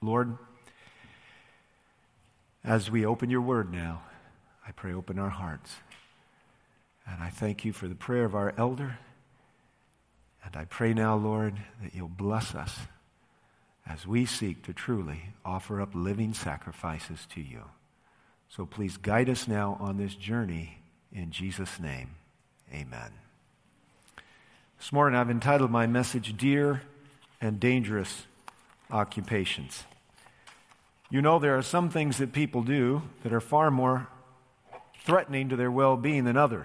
Lord, as we open your word now, I pray open our hearts. And I thank you for the prayer of our elder. And I pray now, Lord, that you'll bless us as we seek to truly offer up living sacrifices to you. So please guide us now on this journey in Jesus' name. Amen. This morning I've entitled my message, Dear and Dangerous Occupations. You know, there are some things that people do that are far more threatening to their well-being than others.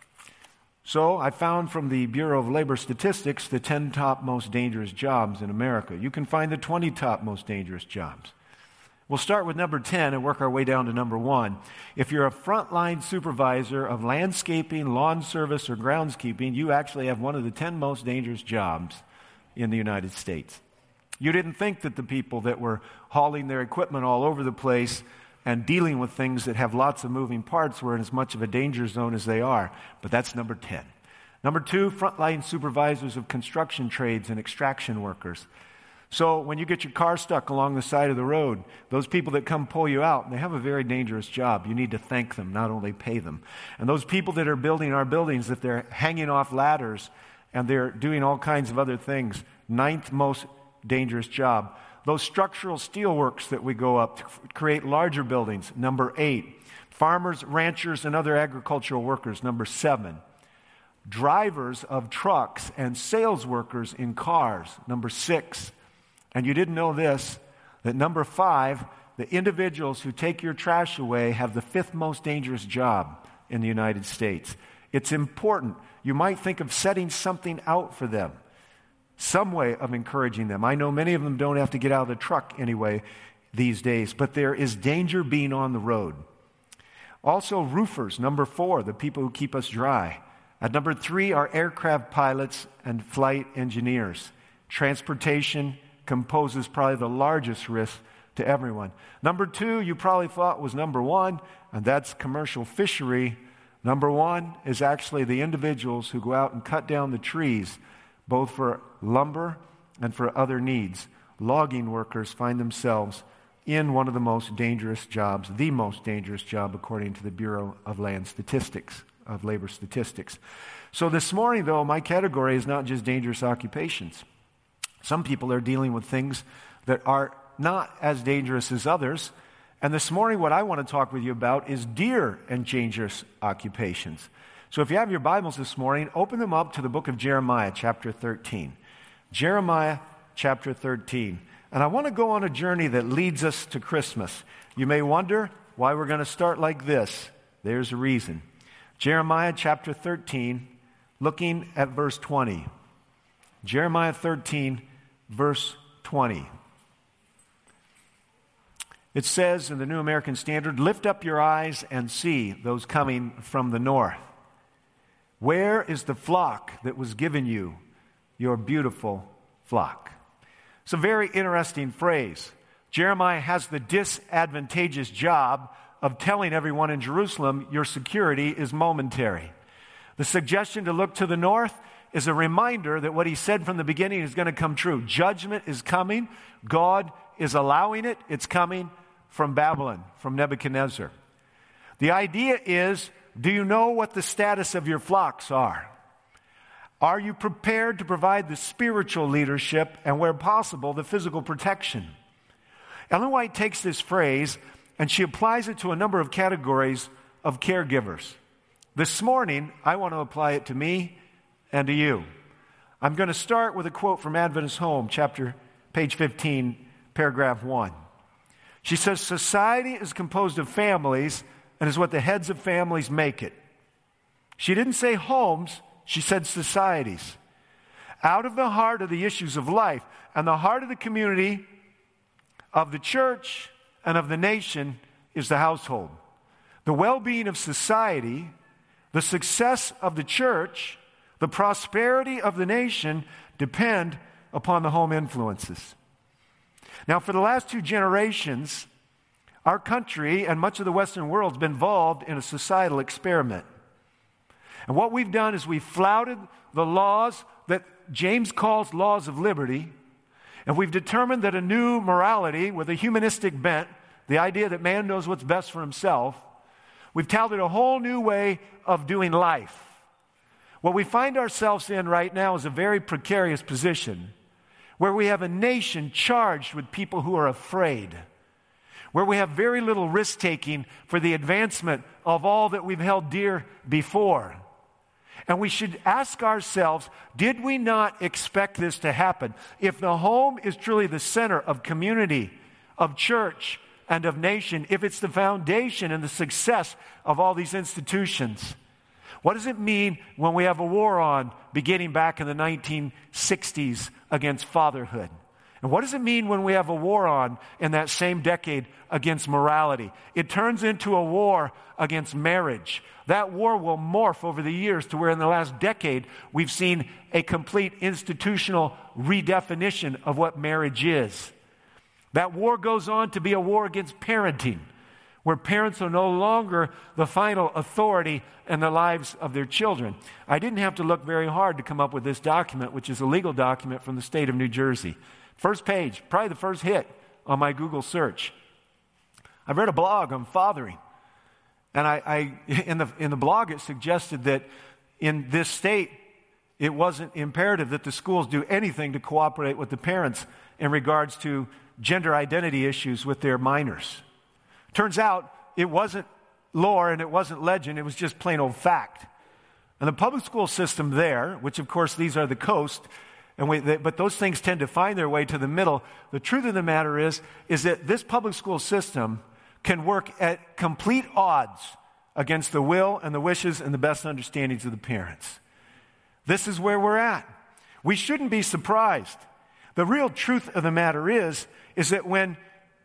So I found from the Bureau of Labor Statistics the 10 top most dangerous jobs in America. You can find the 20 top most dangerous jobs. We'll start with number 10 and work our way down to number 1. If you're a frontline supervisor of landscaping, lawn service, or groundskeeping, you actually have one of the 10 most dangerous jobs in the United States. You didn't think that the people that were hauling their equipment all over the place and dealing with things that have lots of moving parts were in as much of a danger zone as they are. But that's number 10. Number 2, frontline supervisors of construction trades and extraction workers. So when you get your car stuck along the side of the road, those people that come pull you out, they have a very dangerous job. You need to thank them, not only pay them. And those people that are building our buildings, if they're hanging off ladders and they're doing all kinds of other things, 9th most dangerous job. Those structural steelworks that we go up to create larger buildings, number 8. Farmers, ranchers, and other agricultural workers, number 7. Drivers of trucks and sales workers in cars, number 6. And you didn't know this, that number 5, the individuals who take your trash away have the 5th most dangerous job in the United States. It's important. You might think of setting something out for them. Some way of encouraging them. I know many of them don't have to get out of the truck anyway these days, but there is danger being on the road. Also, roofers, number 4, the people who keep us dry. At number 3 are aircraft pilots and flight engineers. Transportation composes probably the largest risk to everyone. Number 2, you probably thought was number 1, and that's commercial fishery. Number 1 is actually the individuals who go out and cut down the trees, both for lumber and for other needs. Logging workers find themselves in one of the most dangerous jobs, the most dangerous job according to the Bureau of Labor Statistics. So this morning, though, my category is not just dangerous occupations. Some people are dealing with things that are not as dangerous as others. And this morning, what I want to talk with you about is dear and dangerous occupations. So if you have your Bibles this morning, open them up to the book of Jeremiah, chapter 13. Jeremiah, chapter 13. And I want to go on a journey that leads us to Christmas. You may wonder why we're going to start like this. There's a reason. Jeremiah, chapter 13, looking at verse 20. Jeremiah 13, verse 20. It says in the New American Standard, "Lift up your eyes and see those coming from the north. Where is the flock that was given you, your beautiful flock?" It's a very interesting phrase. Jeremiah has the disadvantageous job of telling everyone in Jerusalem your security is momentary. The suggestion to look to the north is a reminder that what he said from the beginning is going to come true. Judgment is coming. God is allowing it. It's coming from Babylon, from Nebuchadnezzar. The idea is, do you know what the status of your flocks are? Are you prepared to provide the spiritual leadership and, where possible, the physical protection? Ellen White takes this phrase and she applies it to a number of categories of caregivers. This morning, I want to apply it to me and to you. I'm going to start with a quote from Adventist Home, page 15, paragraph 1. She says, "Society is composed of families and is what the heads of families make it." She didn't say homes, she said societies. Out of the heart of the issues of life and the heart of the community, of the church and of the nation is the household. The well-being of society, the success of the church, the prosperity of the nation depend upon the home influences. Now, for the last 2 generations, our country and much of the Western world has been involved in a societal experiment. And what we've done is we've flouted the laws that James calls laws of liberty, And we've determined that a new morality with a humanistic bent, the idea that man knows what's best for himself, we've touted a whole new way of doing life. What we find ourselves in right now is a very precarious position where we have a nation charged with people who are afraid, where we have very little risk-taking for the advancement of all that we've held dear before. And we should ask ourselves, did we not expect this to happen? If the home is truly the center of community, of church, and of nation, if it's the foundation and the success of all these institutions, what does it mean when we have a war on beginning back in the 1960s against fatherhood? And what does it mean when we have a war on in that same decade against morality? It turns into a war against marriage. That war will morph over the years to where in the last decade we've seen a complete institutional redefinition of what marriage is. That war goes on to be a war against parenting, where parents are no longer the final authority in the lives of their children. I didn't have to look very hard to come up with this document, which is a legal document from the state of New Jersey. First page, probably the first hit on my Google search. I've read a blog on fathering. And in the blog, it suggested that in this state, it wasn't imperative that the schools do anything to cooperate with the parents in regards to gender identity issues with their minors. Turns out it wasn't lore and it wasn't legend, it was just plain old fact. And the public school system there, which of course these are the coast, but those things tend to find their way to the middle. The truth of the matter is that this public school system can work at complete odds against the will and the wishes and the best understandings of the parents. This is where we're at. We shouldn't be surprised. The real truth of the matter is that when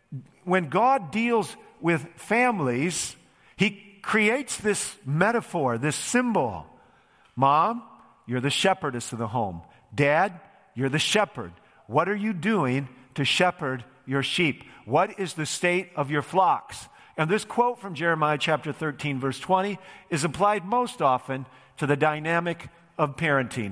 God deals with families, He creates this metaphor, this symbol. Mom, you're the shepherdess of the home. Dad, you're the shepherd. What are you doing to shepherd your sheep? What is the state of your flocks? And this quote from Jeremiah chapter 13, verse 20, is applied most often to the dynamic of parenting.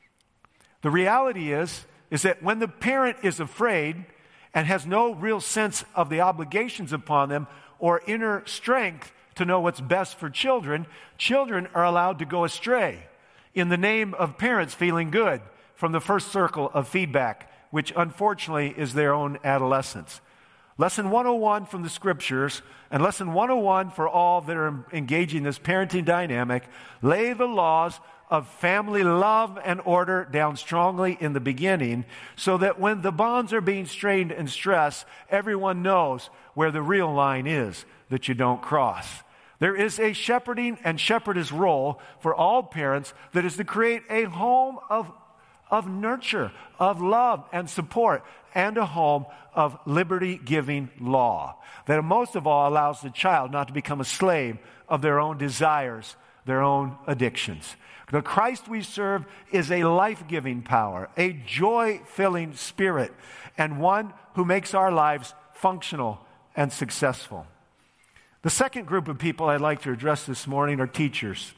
The reality is that when the parent is afraid and has no real sense of the obligations upon them or inner strength to know what's best for children, children are allowed to go astray in the name of parents feeling good from the first circle of feedback, which unfortunately is their own adolescence. Lesson 101 from the Scriptures, and lesson 101 for all that are engaging this parenting dynamic, lay the laws of family love and order down strongly in the beginning so that when the bonds are being strained and stressed, everyone knows where the real line is that you don't cross. There is a shepherding and shepherdess role for all parents that is to create a home of nurture, of love and support, and a home of liberty-giving law that most of all allows the child not to become a slave of their own desires, their own addictions. The Christ we serve is a life-giving power, a joy-filling spirit, and one who makes our lives functional and successful. The second group of people I'd like to address this morning are teachers.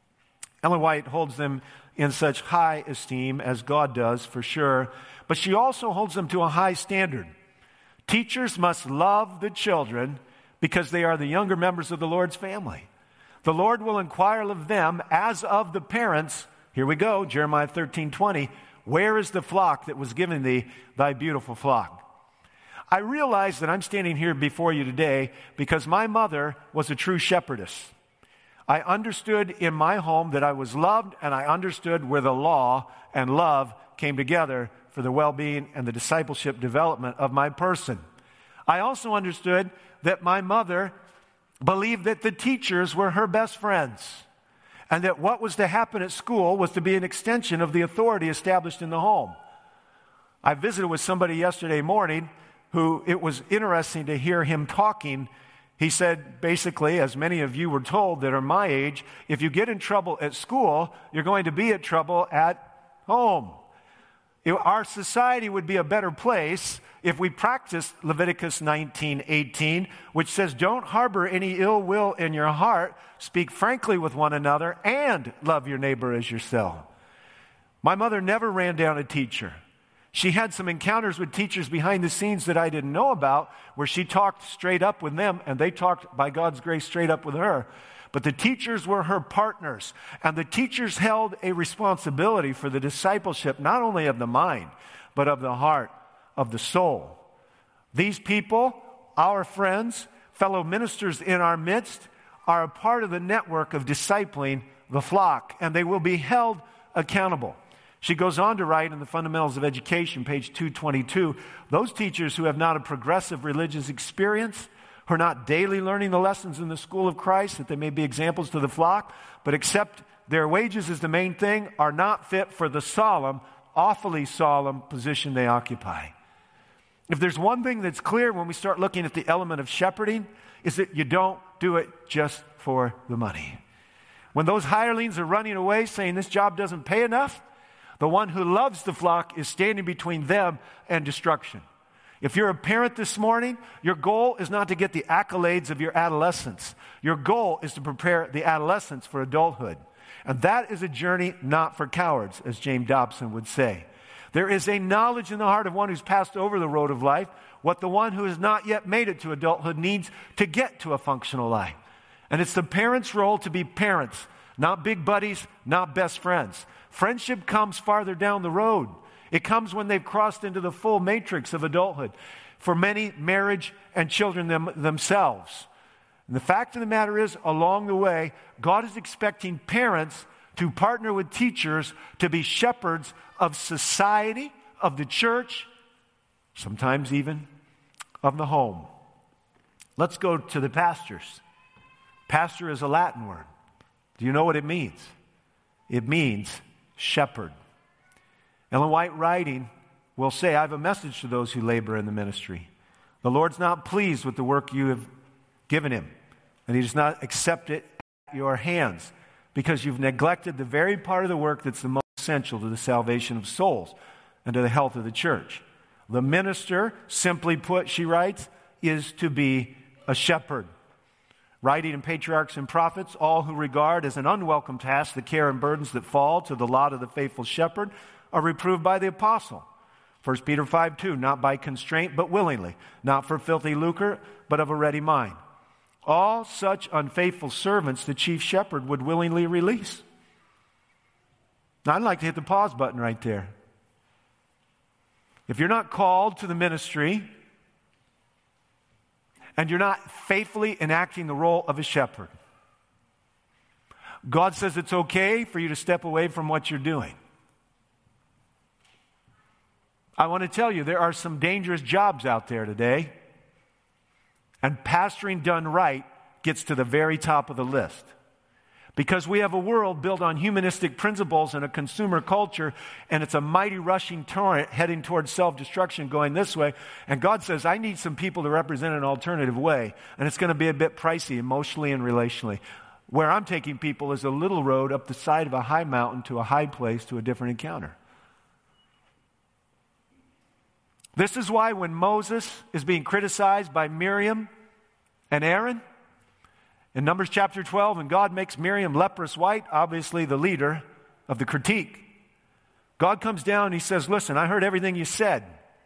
Ellen White holds them in such high esteem, as God does, for sure, but she also holds them to a high standard. Teachers must love the children because they are the younger members of the Lord's family. The Lord will inquire of them as of the parents. Here we go, Jeremiah 13:20. Where is the flock that was given thee, thy beautiful flock? I realize that I'm standing here before you today because my mother was a true shepherdess. I understood in my home that I was loved, and I understood where the law and love came together for the well-being and the discipleship development of my person. I also understood that my mother believed that the teachers were her best friends, and that what was to happen at school was to be an extension of the authority established in the home. I visited with somebody yesterday morning who it was interesting to hear him talking. He said, basically, as many of you were told that are my age, if you get in trouble at school, you're going to be in trouble at home. Our society would be a better place if we practiced Leviticus 19:18, which says, don't harbor any ill will in your heart, speak frankly with one another, and love your neighbor as yourself. My mother never ran down a teacher. She had some encounters with teachers behind the scenes that I didn't know about, where she talked straight up with them, and they talked, by God's grace, straight up with her. But the teachers were her partners, and the teachers held a responsibility for the discipleship, not only of the mind, but of the heart, of the soul. These people, our friends, fellow ministers in our midst, are a part of the network of discipling the flock, and they will be held accountable. She goes on to write in the Fundamentals of Education, page 222, those teachers who have not a progressive religious experience, who are not daily learning the lessons in the school of Christ, that they may be examples to the flock, but accept their wages as the main thing, are not fit for the solemn, awfully solemn position they occupy. If there's one thing that's clear when we start looking at the element of shepherding, is that you don't do it just for the money. When those hirelings are running away saying this job doesn't pay enough, the one who loves the flock is standing between them and destruction. If you're a parent this morning, your goal is not to get the accolades of your adolescence. Your goal is to prepare the adolescents for adulthood. And that is a journey not for cowards, as James Dobson would say. There is a knowledge in the heart of one who's passed over the road of life, what the one who has not yet made it to adulthood needs to get to a functional life. And it's the parents' role to be parents, not big buddies, not best friends. Friendship comes farther down the road. It comes when they've crossed into the full matrix of adulthood. For many, marriage and children themselves. And the fact of the matter is, along the way, God is expecting parents to partner with teachers to be shepherds of society, of the church, sometimes even of the home. Let's go to the pastors. Pastor is a Latin word. Do you know what it means? It means shepherd. Ellen White, writing, will say, I have a message to those who labor in the ministry. The Lord's not pleased with the work you have given him, and he does not accept it at your hands, because you've neglected the very part of the work that's the most essential to the salvation of souls and to the health of the church. The minister, simply put, she writes, is to be a shepherd. Writing in Patriarchs and Prophets, all who regard as an unwelcome task the care and burdens that fall to the lot of the faithful shepherd are reproved by the apostle. 1 Peter 5:2, not by constraint, but willingly, not for filthy lucre, but of a ready mind. All such unfaithful servants the chief shepherd would willingly release. Now, I'd like to hit the pause button right there. If you're not called to the ministry, and you're not faithfully enacting the role of a shepherd, God says it's okay for you to step away from what you're doing. I want to tell you, there are some dangerous jobs out there today, and pastoring done right gets to the very top of the list. Because we have a world built on humanistic principles and a consumer culture, and it's a mighty rushing torrent heading towards self-destruction going this way. And God says, I need some people to represent an alternative way, and it's going to be a bit pricey emotionally and relationally. Where I'm taking people is a little road up the side of a high mountain to a high place to a different encounter. This is why when Moses is being criticized by Miriam and Aaron, in Numbers chapter 12, and God makes Miriam leprous white, obviously the leader of the critique, God comes down and he says, listen, I heard everything you said,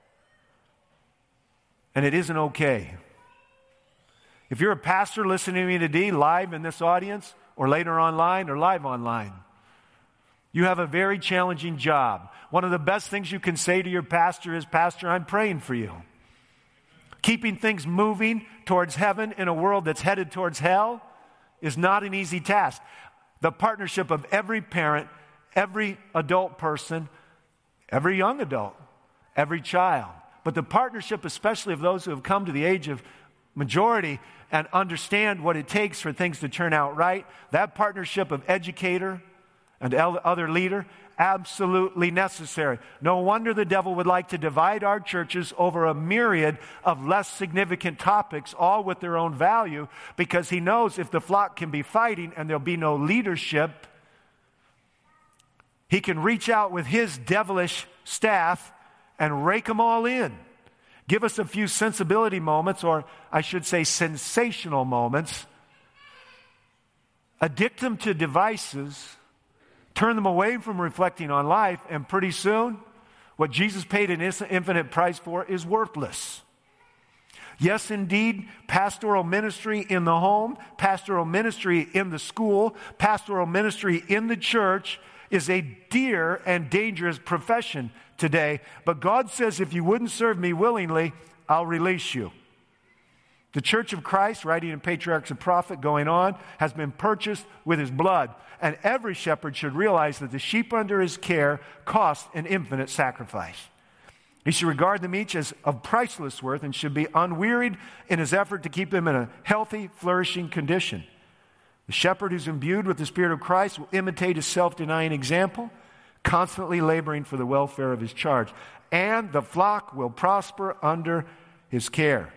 and it isn't okay. If you're a pastor listening to me today, live in this audience, or later online, or live online, you have a very challenging job. One of the best things you can say to your pastor is, Pastor, I'm praying for you. Keeping things moving towards heaven in a world that's headed towards hell is not an easy task. The partnership of every parent, every adult person, every young adult, every child, but the partnership especially of those who have come to the age of majority and understand what it takes for things to turn out right, that partnership of educator and other leader, absolutely necessary. No wonder the devil would like to divide our churches over a myriad of less significant topics, all with their own value, because he knows if the flock can be fighting and there'll be no leadership, he can reach out with his devilish staff and rake them all in. Give us a few sensibility moments, or I should say sensational moments, addict them to devices, turn them away from reflecting on life, and pretty soon, what Jesus paid an infinite price for, is worthless. Yes, indeed, pastoral ministry in the home, pastoral ministry in the school, pastoral ministry in the church is a dear and dangerous profession today. But God says, if you wouldn't serve me willingly, I'll release you. The Church of Christ, writing in Patriarchs and Prophet, going on, has been purchased with his blood. And every shepherd should realize that the sheep under his care cost an infinite sacrifice. He should regard them each as of priceless worth and should be unwearied in his effort to keep them in a healthy, flourishing condition. The shepherd who's imbued with the Spirit of Christ will imitate his self-denying example, constantly laboring for the welfare of his charge. And the flock will prosper under his care.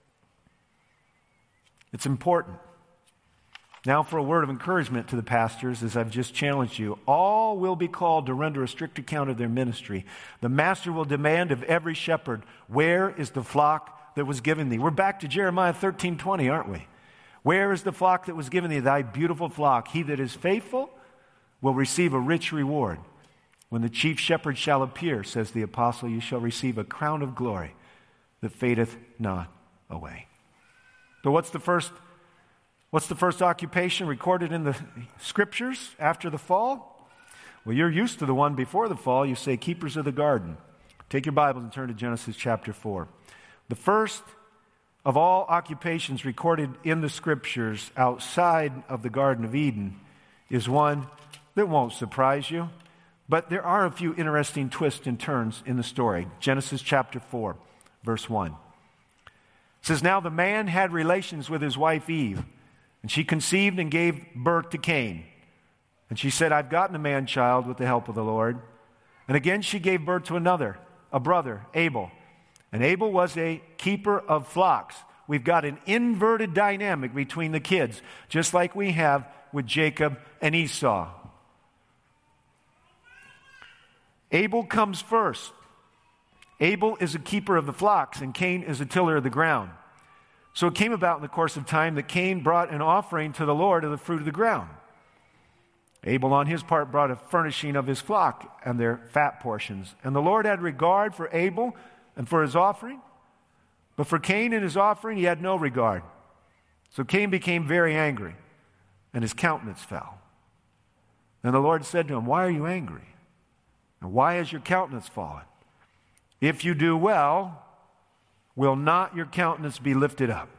It's important. Now for a word of encouragement to the pastors, as I've just challenged you. All will be called to render a strict account of their ministry. The master will demand of every shepherd, where is the flock that was given thee? We're back to Jeremiah 13:20, aren't we? Where is the flock that was given thee, thy beautiful flock? He that is faithful will receive a rich reward. When the chief shepherd shall appear, says the apostle, you shall receive a crown of glory that fadeth not away. So what's the first occupation recorded in the scriptures after the fall? Well, you're used to the one before the fall. You say, keepers of the garden. Take your Bibles and turn to Genesis chapter 4. The first of all occupations recorded in the scriptures outside of the Garden of Eden is one that won't surprise you. But there are a few interesting twists and turns in the story. Genesis chapter 4, verse 1. It says, now the man had relations with his wife Eve, and she conceived and gave birth to Cain. And she said, I've gotten a man-child with the help of the Lord. And again she gave birth to another, a brother, Abel. And Abel was a keeper of flocks. We've got an inverted dynamic between the kids, just like we have with Jacob and Esau. Abel comes first. Abel is a keeper of the flocks, and Cain is a tiller of the ground. So it came about in the course of time that Cain brought an offering to the Lord of the fruit of the ground. Abel, on his part, brought a furnishing of his flock and their fat portions. And the Lord had regard for Abel and for his offering, but for Cain and his offering he had no regard. So Cain became very angry, and his countenance fell. And the Lord said to him, why are you angry? And why has your countenance fallen? If you do well, will not your countenance be lifted up?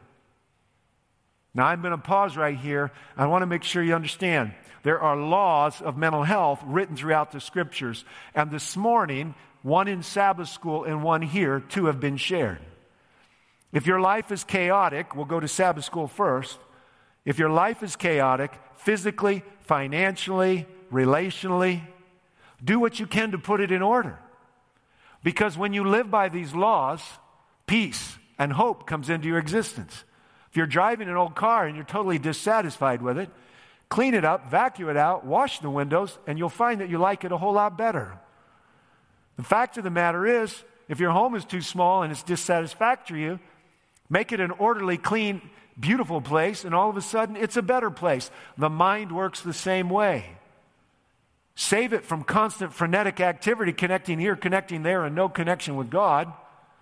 Now, I'm going to pause right here. I want to make sure you understand. There are laws of mental health written throughout the scriptures. And this morning, one in Sabbath school and one here, two have been shared. If your life is chaotic, we'll go to Sabbath school first. If your life is chaotic, physically, financially, relationally, do what you can to put it in order. Because when you live by these laws, peace and hope comes into your existence. If you're driving an old car and you're totally dissatisfied with it, clean it up, vacuum it out, wash the windows, and you'll find that you like it a whole lot better. The fact of the matter is, if your home is too small and it's dissatisfactory to you, make it an orderly, clean, beautiful place, and all of a sudden it's a better place. The mind works the same way. Save it from constant frenetic activity, connecting here, connecting there, and no connection with God.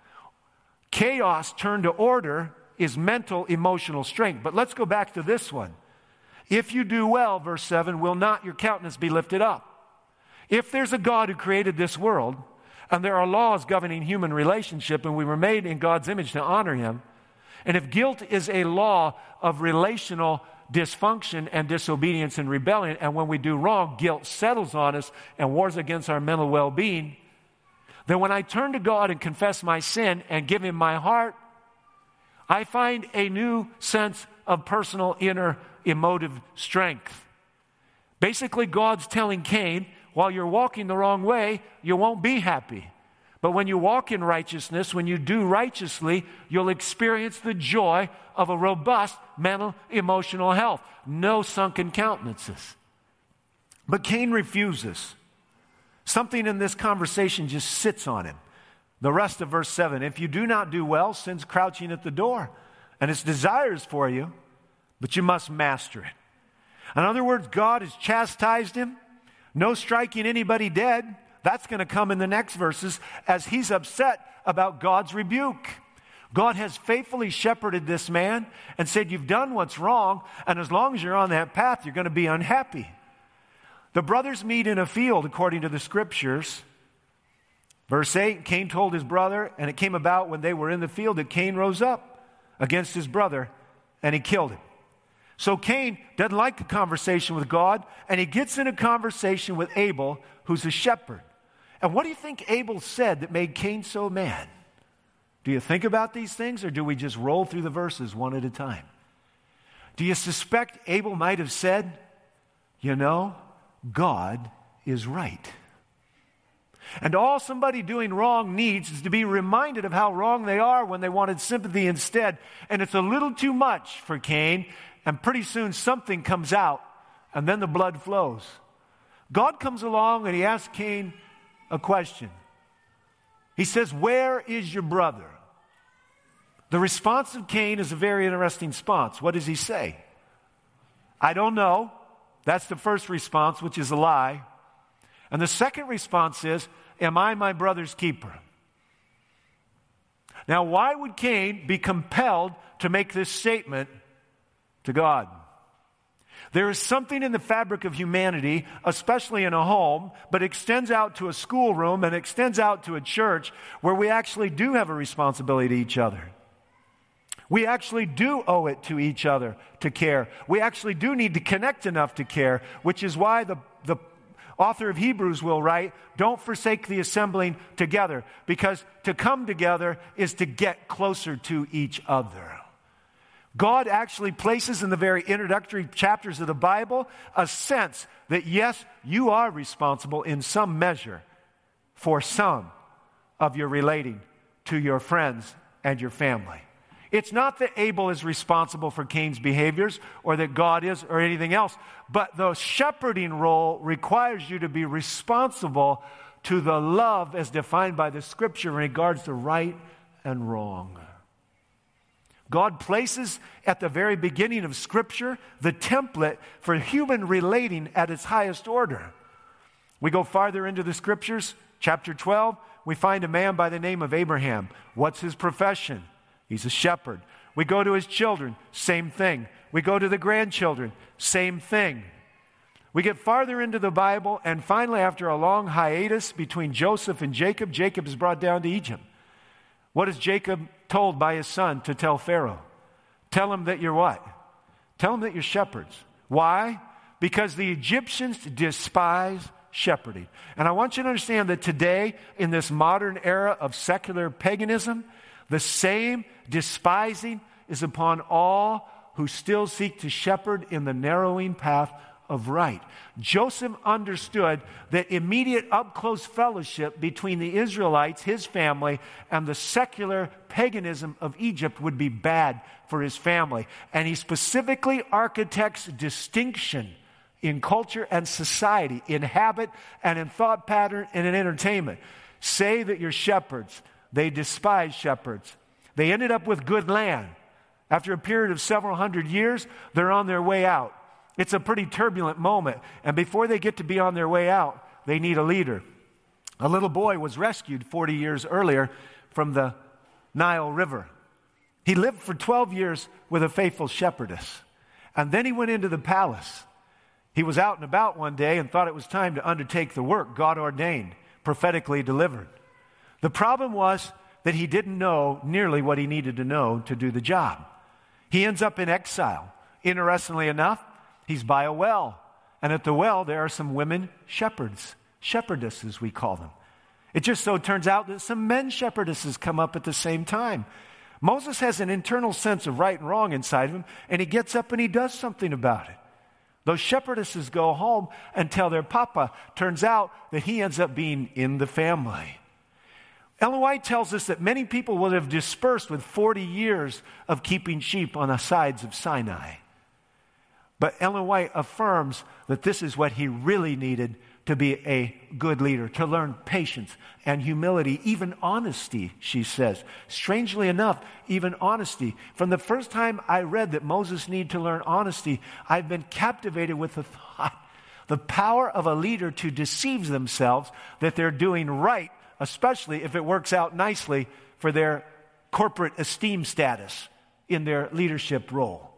Chaos turned to order is mental, emotional strength. But let's go back to this one. If you do well, verse 7, will not your countenance be lifted up? If there's a God who created this world, and there are laws governing human relationship, and we were made in God's image to honor him, and if guilt is a law of relational dysfunction and disobedience and rebellion, and when we do wrong, guilt settles on us and wars against our mental well-being, then when I turn to God and confess my sin and give him my heart, I find a new sense of personal inner emotive strength. Basically, God's telling Cain, while you're walking the wrong way, you won't be happy. But when you walk in righteousness, when you do righteously, you'll experience the joy of a robust mental, emotional health. No sunken countenances. But Cain refuses. Something in this conversation just sits on him. The rest of verse 7, if you do not do well, sin's crouching at the door, and its desires for you, but you must master it. In other words, God has chastised him. No striking anybody dead. That's going to come in the next verses as he's upset about God's rebuke. God has faithfully shepherded this man and said, you've done what's wrong, and as long as you're on that path, you're going to be unhappy. The brothers meet in a field according to the scriptures. Verse 8, Cain told his brother, and it came about when they were in the field that Cain rose up against his brother and he killed him. So Cain doesn't like a conversation with God, and he gets in a conversation with Abel, who's a shepherd. And what do you think Abel said that made Cain so mad? Do you think about these things, or do we just roll through the verses one at a time? Do you suspect Abel might have said, you know, God is right? And all somebody doing wrong needs is to be reminded of how wrong they are when they wanted sympathy instead. And it's a little too much for Cain, and pretty soon something comes out, and then the blood flows. God comes along and he asks Cain a question. He says, where is your brother? The response of Cain is a very interesting response. What does he say? I don't know. That's the first response, which is a lie. And the second response is, am I my brother's keeper? Now, why would Cain be compelled to make this statement to God? There is something in the fabric of humanity, especially in a home, but extends out to a schoolroom and extends out to a church, where we actually do have a responsibility to each other. We actually do owe it to each other to care. We actually do need to connect enough to care, which is why the author of Hebrews will write, don't forsake the assembling together, because to come together is to get closer to each other. God actually places in the very introductory chapters of the Bible a sense that, yes, you are responsible in some measure for some of your relating to your friends and your family. It's not that Abel is responsible for Cain's behaviors, or that God is, or anything else, but the shepherding role requires you to be responsible to the love as defined by the Scripture in regards to right and wrong. God places at the very beginning of Scripture the template for human relating at its highest order. We go farther into the Scriptures, chapter 12, we find a man by the name of Abraham. What's his profession? He's a shepherd. We go to his children, same thing. We go to the grandchildren, same thing. We get farther into the Bible, and finally, after a long hiatus between Joseph and Jacob, Jacob is brought down to Egypt. What is Jacob told by his son to tell Pharaoh? Tell him that you're what? Tell him that you're shepherds. Why? Because the Egyptians despise shepherding. And I want you to understand that today, in this modern era of secular paganism, the same despising is upon all who still seek to shepherd in the narrowing path of right. Joseph understood that immediate up-close fellowship between the Israelites, his family, and the secular paganism of Egypt would be bad for his family. And he specifically architects distinction in culture and society, in habit and in thought pattern and in entertainment. Say that you're shepherds. They despise shepherds. They ended up with good land. After a period of several hundred years, they're on their way out. It's a pretty turbulent moment. And before they get to be on their way out, they need a leader. A little boy was rescued 40 years earlier from the Nile River. He lived for 12 years with a faithful shepherdess. And then he went into the palace. He was out and about one day and thought it was time to undertake the work God ordained, prophetically delivered. The problem was that he didn't know nearly what he needed to know to do the job. He ends up in exile. Interestingly enough, he's by a well. And at the well, there are some women shepherds, shepherdesses we call them. It just so turns out that some men shepherdesses come up at the same time. Moses has an internal sense of right and wrong inside of him, and he gets up and he does something about it. Those shepherdesses go home and tell their papa. Turns out that he ends up being in the family. Ellen White tells us that many people would have dispersed with 40 years of keeping sheep on the sides of Sinai. But Ellen White affirms that this is what he really needed to be a good leader, to learn patience and humility, even honesty, she says. Strangely enough, even honesty. From the first time I read that Moses needed to learn honesty, I've been captivated with the thought The power of a leader to deceive themselves that they're doing right, especially if it works out nicely for their corporate esteem status in their leadership role.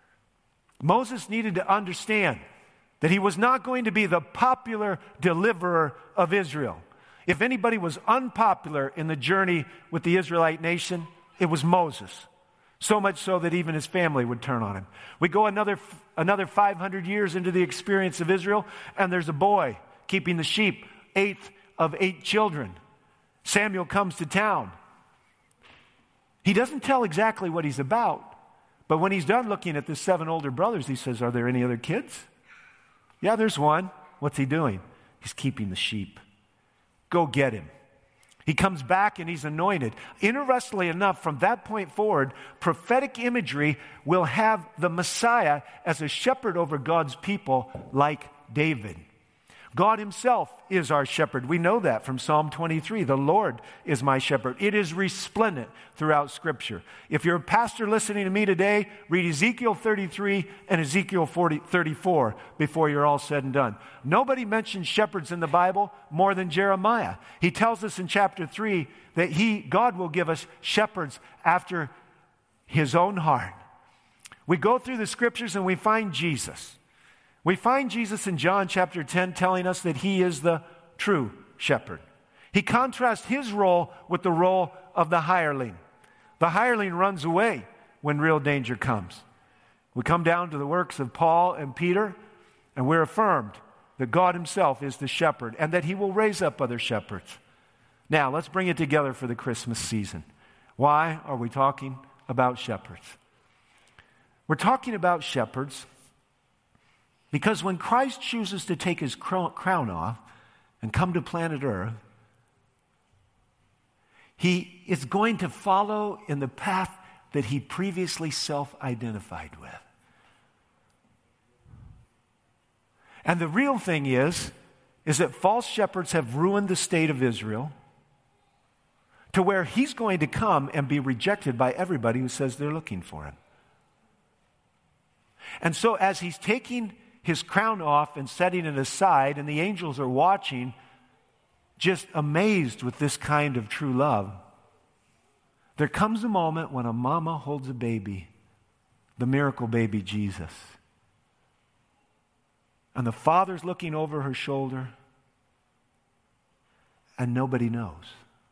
Moses needed to understand that he was not going to be the popular deliverer of Israel. If anybody was unpopular in the journey with the Israelite nation, it was Moses. So much so that even his family would turn on him. We go another 500 years into the experience of Israel, and there's a boy keeping the sheep, 8th of 8 children. Samuel comes to town. He doesn't tell exactly what he's about, but when he's done looking at the 7 older brothers, he says, "Are there any other kids?" "Yeah, there's one." "What's he doing?" "He's keeping the sheep." "Go get him." He comes back and he's anointed. Interestingly enough, from that point forward, prophetic imagery will have the Messiah as a shepherd over God's people like David. God himself is our shepherd. We know that from Psalm 23. The Lord is my shepherd. It is resplendent throughout Scripture. If you're a pastor listening to me today, read Ezekiel 33 and Ezekiel 34 before you're all said and done. Nobody mentions shepherds in the Bible more than Jeremiah. He tells us in chapter 3 that God will give us shepherds after his own heart. We go through the Scriptures and we find Jesus. We find Jesus in John chapter 10 telling us that he is the true shepherd. He contrasts his role with the role of the hireling. The hireling runs away when real danger comes. We come down to the works of Paul and Peter, and we're affirmed that God himself is the shepherd and that he will raise up other shepherds. Now, let's bring it together for the Christmas season. Why are we talking about shepherds? We're talking about shepherds because when Christ chooses to take his crown off and come to planet Earth, he is going to follow in the path that he previously self-identified with. And the real thing is that false shepherds have ruined the state of Israel to where he's going to come and be rejected by everybody who says they're looking for him. And so as he's taking his crown off and setting it aside, and the angels are watching, just amazed with this kind of true love, there comes a moment when a mama holds a baby, the miracle baby Jesus. And the father's looking over her shoulder, and nobody knows.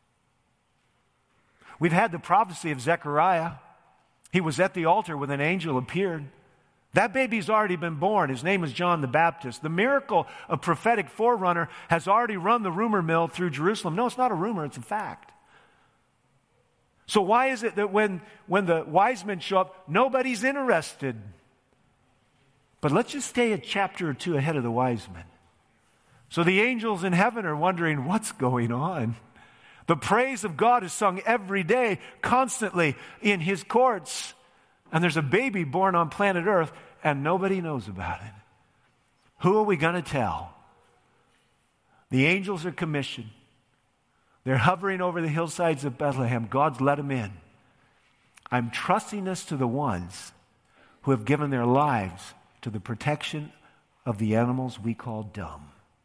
We've had the prophecy of Zechariah. He was at the altar when an angel appeared. That baby's already been born. His name is John the Baptist. The miracle of prophetic forerunner has already run the rumor mill through Jerusalem. No, it's not a rumor, it's a fact. So why is it that when the wise men show up, nobody's interested? But let's just stay a chapter or two ahead of the wise men. So the angels in heaven are wondering, what's going on? The praise of God is sung every day, constantly in his courts. And there's a baby born on planet Earth, and nobody knows about it. Who are we going to tell? The angels are commissioned. They're hovering over the hillsides of Bethlehem. God's let them in. I'm trusting this to the ones who have given their lives to the protection of the animals we call dumb.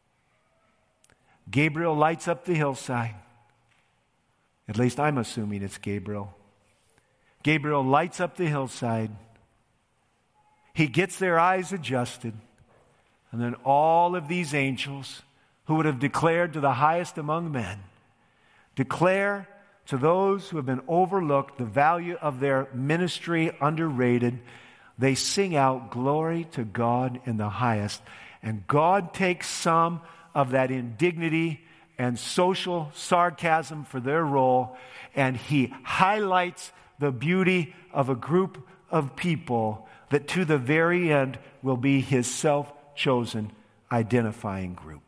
Gabriel lights up the hillside. At least I'm assuming it's Gabriel. Gabriel lights up the hillside. He gets their eyes adjusted. And then all of these angels who would have declared to the highest among men, declare to those who have been overlooked the value of their ministry, underrated. They sing out glory to God in the highest. And God takes some of that indignity and social sarcasm for their role, and he highlights the beauty of a group of people that to the very end will be his self-chosen identifying group.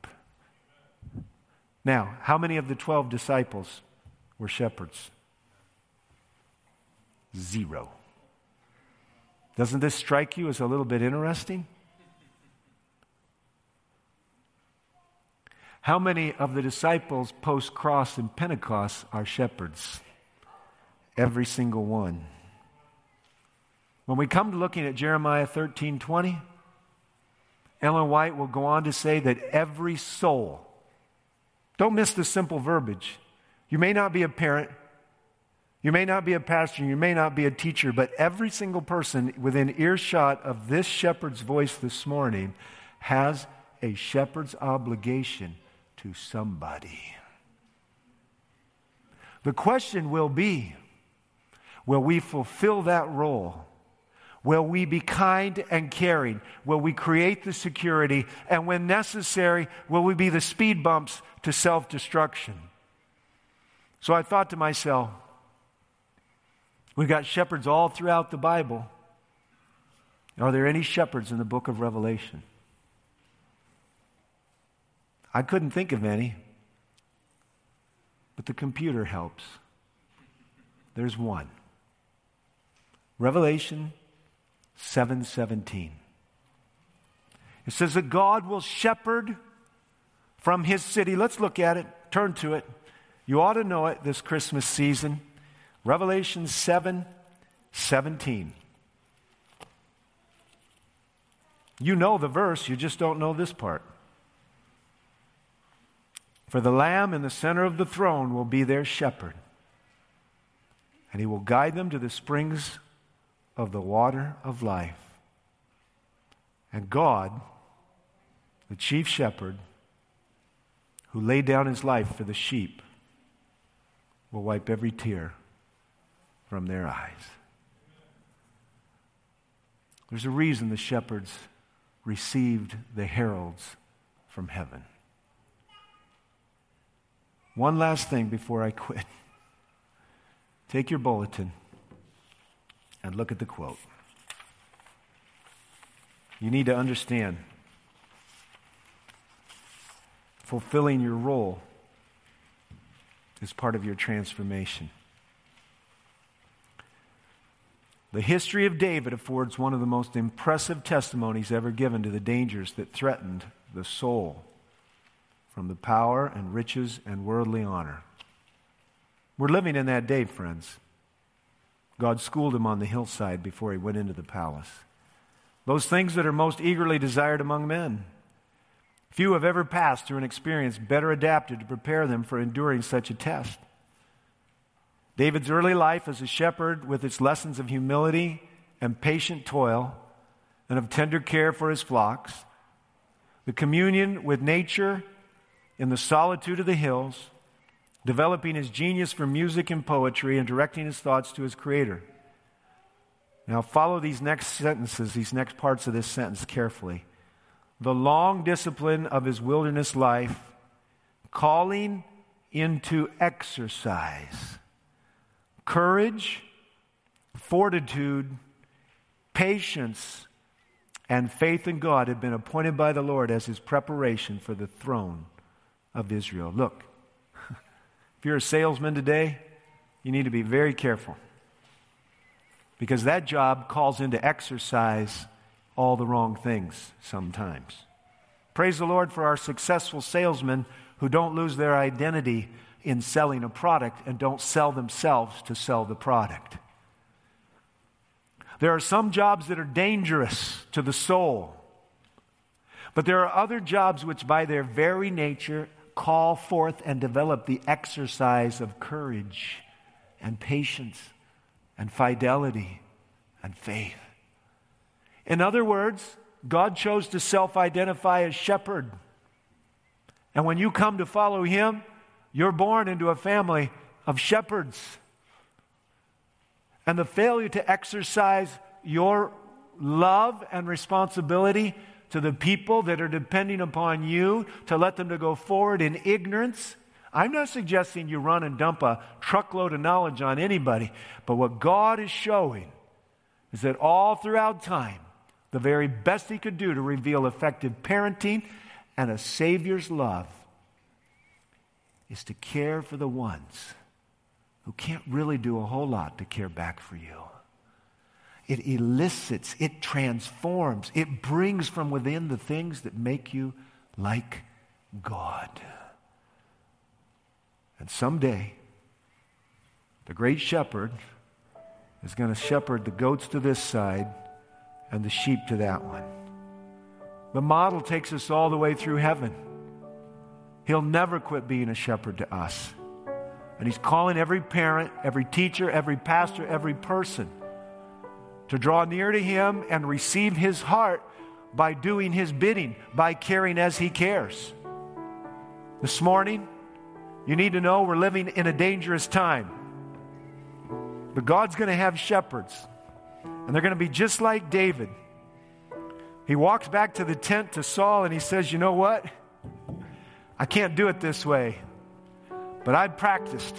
Now, how many of the 12 disciples were shepherds? 0. Doesn't this strike you as a little bit interesting? How many of the disciples post-cross and Pentecost are shepherds? Every single one. When we come to looking at Jeremiah 13:20, Ellen White will go on to say that every soul, don't miss the simple verbiage. You may not be a parent, you may not be a pastor, you may not be a teacher, but every single person within earshot of this shepherd's voice this morning has a shepherd's obligation to somebody. The question will be, will we fulfill that role? Will we be kind and caring? Will we create the security? And when necessary, will we be the speed bumps to self-destruction? So I thought to myself, we've got shepherds all throughout the Bible. Are there any shepherds in the book of Revelation? I couldn't think of any, but the computer helps. There's one. Revelation 7:17. It says that God will shepherd from his city. Let's look at it. Turn to it. You ought to know it this Christmas season. Revelation 7:17. You know the verse, you just don't know this part. For the Lamb in the center of the throne will be their shepherd, and he will guide them to the springs of the water of life. And God, the chief shepherd, who laid down his life for the sheep, will wipe every tear from their eyes. There's a reason the shepherds received the heralds from heaven. One last thing before I quit. Take your bulletin and look at the quote. You need to understand, fulfilling your role is part of your transformation. The history of David affords one of the most impressive testimonies ever given to the dangers that threatened the soul from the power and riches and worldly honor. We're living in that day, friends. God schooled him on the hillside before he went into the palace. Those things that are most eagerly desired among men. Few have ever passed through an experience better adapted to prepare them for enduring such a test. David's early life as a shepherd, with its lessons of humility and patient toil and of tender care for his flocks, the communion with nature in the solitude of the hills, developing his genius for music and poetry and directing his thoughts to his Creator. Now follow these next sentences, these next parts of this sentence carefully. The long discipline of his wilderness life, calling into exercise courage, fortitude, patience, and faith in God had been appointed by the Lord as his preparation for the throne of Israel. Look, if you're a salesman today, you need to be very careful, because that job calls into exercise all the wrong things sometimes. Praise the Lord for our successful salesmen who don't lose their identity in selling a product and don't sell themselves to sell the product. There are some jobs that are dangerous to the soul, but there are other jobs which by their very nature call forth and develop the exercise of courage and patience and fidelity and faith. In other words, God chose to self-identify as shepherd. And when you come to follow him, you're born into a family of shepherds. And the failure to exercise your love and responsibility to the people that are depending upon you to let them to go forward in ignorance. I'm not suggesting you run and dump a truckload of knowledge on anybody, but what God is showing is that all throughout time, the very best he could do to reveal effective parenting and a Savior's love is to care for the ones who can't really do a whole lot to care back for you. It elicits, it transforms, it brings from within the things that make you like God. And someday, the great shepherd is going to shepherd the goats to this side and the sheep to that one. The model takes us all the way through heaven. He'll never quit being a shepherd to us. And He's calling every parent, every teacher, every pastor, every person to draw near to Him and receive His heart by doing His bidding, by caring as He cares. This morning, you need to know we're living in a dangerous time. But God's going to have shepherds, and they're going to be just like David. He walks back to the tent to Saul and he says, you know what? I can't do it this way, but I've practiced.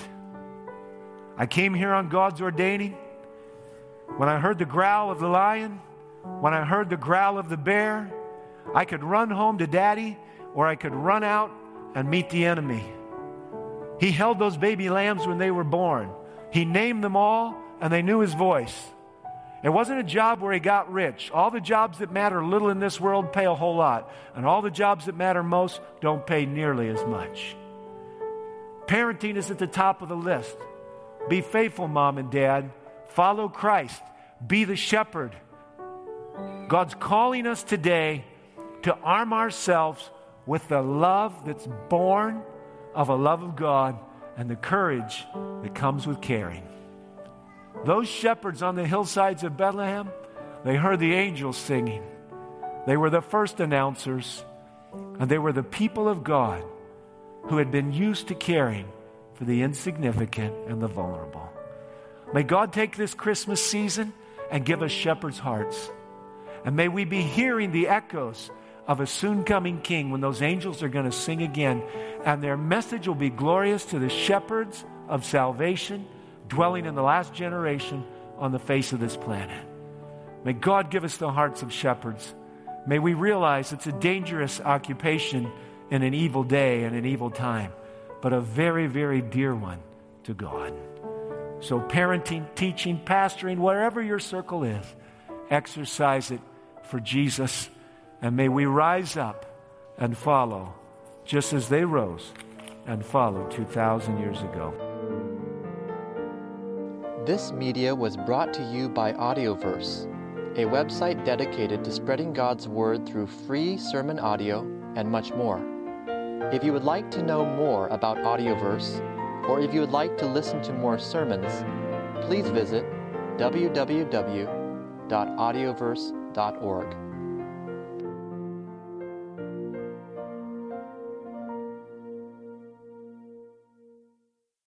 I came here on God's ordaining. When I heard the growl of the lion, when I heard the growl of the bear, I could run home to Daddy, or I could run out and meet the enemy. He held those baby lambs when they were born. He named them all, and they knew His voice. It wasn't a job where he got rich. All the jobs that matter little in this world pay a whole lot, and all the jobs that matter most don't pay nearly as much. Parenting is at the top of the list. Be faithful, Mom and Dad. Follow Christ. Be the shepherd. God's calling us today to arm ourselves with the love that's born of a love of God and the courage that comes with caring. Those shepherds on the hillsides of Bethlehem, they heard the angels singing. They were the first announcers, and they were the people of God who had been used to caring for the insignificant and the vulnerable. May God take this Christmas season and give us shepherds' hearts. And may we be hearing the echoes of a soon-coming King when those angels are going to sing again. And their message will be glorious to the shepherds of salvation dwelling in the last generation on the face of this planet. May God give us the hearts of shepherds. May we realize it's a dangerous occupation in an evil day and an evil time, but a very, very dear one to God. So parenting, teaching, pastoring, wherever your circle is, exercise it for Jesus. And may we rise up and follow just as they rose and followed 2,000 years ago. This media was brought to you by Audioverse, a website dedicated to spreading God's Word through free sermon audio and much more. If you would like to know more about Audioverse, or if you would like to listen to more sermons, please visit www.audioverse.org.